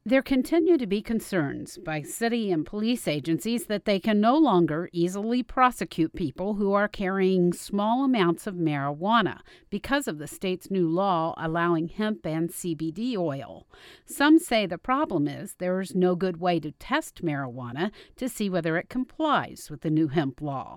There continue to be concerns by city and police agencies that they can no longer easily prosecute people who are carrying small amounts of marijuana because of the state's new law allowing hemp and CBD oil. Some say the problem is there is no good way to test marijuana to see whether it complies with the new hemp law.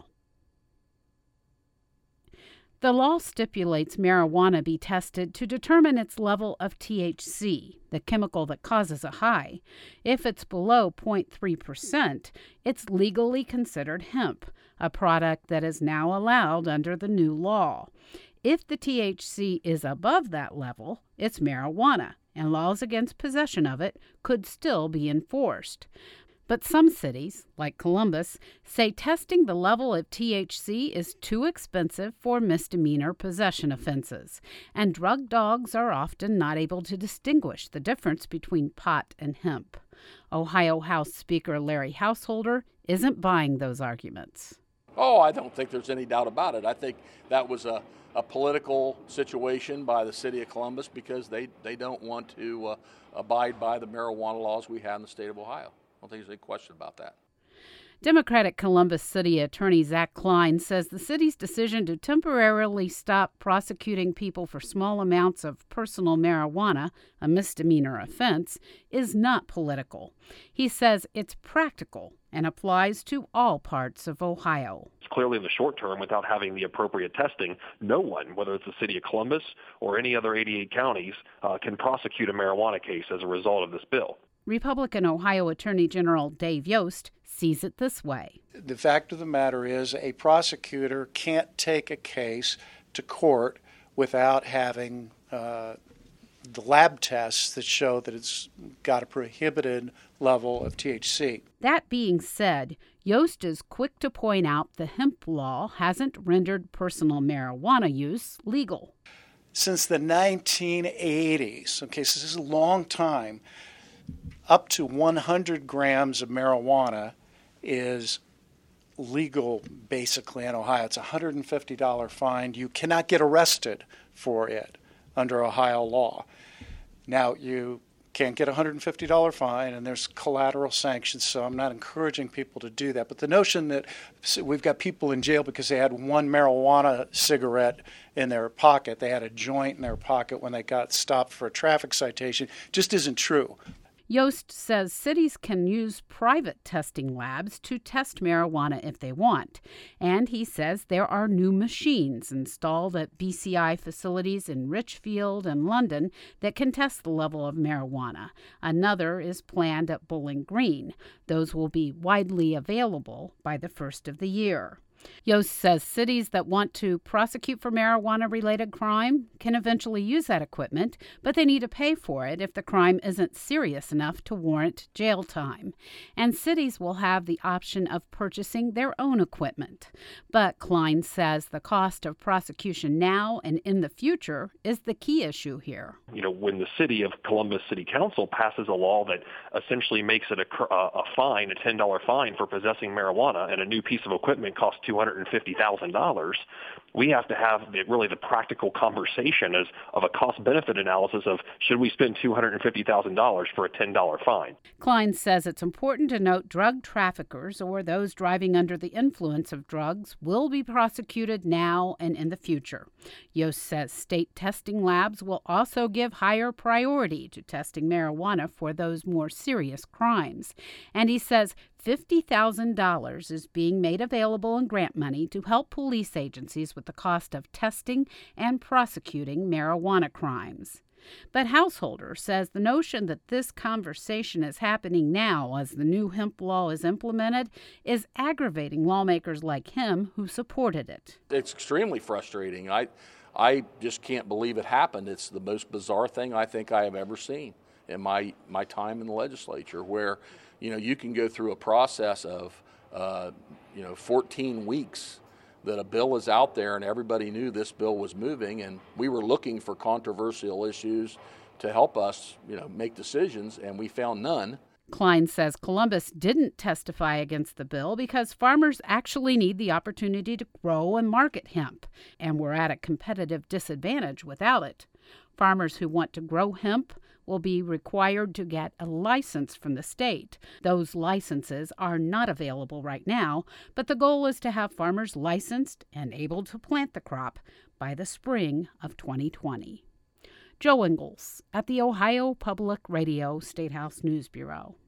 The law stipulates marijuana be tested to determine its level of THC, the chemical that causes a high. If it's below 0.3%, it's legally considered hemp, a product that is now allowed under the new law. If the THC is above that level, it's marijuana, and laws against possession of it could still be enforced. But some cities, like Columbus, say testing the level of THC is too expensive for misdemeanor possession offenses, and drug dogs are often not able to distinguish the difference between pot and hemp. Ohio House Speaker Larry Householder isn't buying those arguments. Oh, I don't think there's any doubt about it. I think that was a political situation by the city of Columbus because they don't want to abide by the marijuana laws we have in the state of Ohio. I don't think there's any question about that. Democratic Columbus City Attorney Zach Klein says the city's decision to temporarily stop prosecuting people for small amounts of personal marijuana, a misdemeanor offense, is not political. He says it's practical and applies to all parts of Ohio. Clearly, in the short term, without having the appropriate testing, no one, whether it's the city of Columbus or any other 88 counties, can prosecute a marijuana case as a result of this bill. Republican Ohio Attorney General Dave Yost sees it this way. The fact of the matter is a prosecutor can't take a case to court without having the lab tests that show that it's got a prohibited level of THC. That being said, Yost is quick to point out the hemp law hasn't rendered personal marijuana use legal. Since the 1980s, okay, so this is a long time, up to 100 grams of marijuana is legal basically in Ohio. It's a $150 fine. You cannot get arrested for it under Ohio law. Now, you can't get a $150 fine, and there's collateral sanctions, so I'm not encouraging people to do that. But the notion that we've got people in jail because they had one marijuana cigarette in their pocket, they had a joint in their pocket when they got stopped for a traffic citation, just isn't true. Yost says cities can use private testing labs to test marijuana if they want. And he says there are new machines installed at BCI facilities in Richfield and London that can test the level of marijuana. Another is planned at Bowling Green. Those will be widely available by the first of the year. Yost says cities that want to prosecute for marijuana-related crime can eventually use that equipment, but they need to pay for it if the crime isn't serious enough to warrant jail time. And cities will have the option of purchasing their own equipment. But Klein says the cost of prosecution now and in the future is the key issue here. When the city of Columbus City Council passes a law that essentially makes it a fine, a $10 fine for possessing marijuana, and a new piece of equipment costs $250,000, we have to have the practical conversation of a cost-benefit analysis of should we spend $250,000 for a $10 fine. Klein says it's important to note drug traffickers or those driving under the influence of drugs will be prosecuted now and in the future. Yost says state testing labs will also give higher priority to testing marijuana for those more serious crimes. And he says $50,000 is being made available in grant money to help police agencies with the cost of testing and prosecuting marijuana crimes. But Householder says the notion that this conversation is happening now as the new hemp law is implemented is aggravating lawmakers like him who supported it. It's extremely frustrating. I just can't believe it happened. It's the most bizarre thing I think I have ever seen in my time in the legislature, where you can go through a process of 14 weeks that a bill is out there, and everybody knew this bill was moving, and we were looking for controversial issues to help us make decisions, and we found none. Klein says Columbus didn't testify against the bill because farmers actually need the opportunity to grow and market hemp, and we're at a competitive disadvantage without it. Farmers who want to grow hemp will be required to get a license from the state. Those licenses are not available right now, but the goal is to have farmers licensed and able to plant the crop by the spring of 2020. Joe Ingles at the Ohio Public Radio Statehouse News Bureau.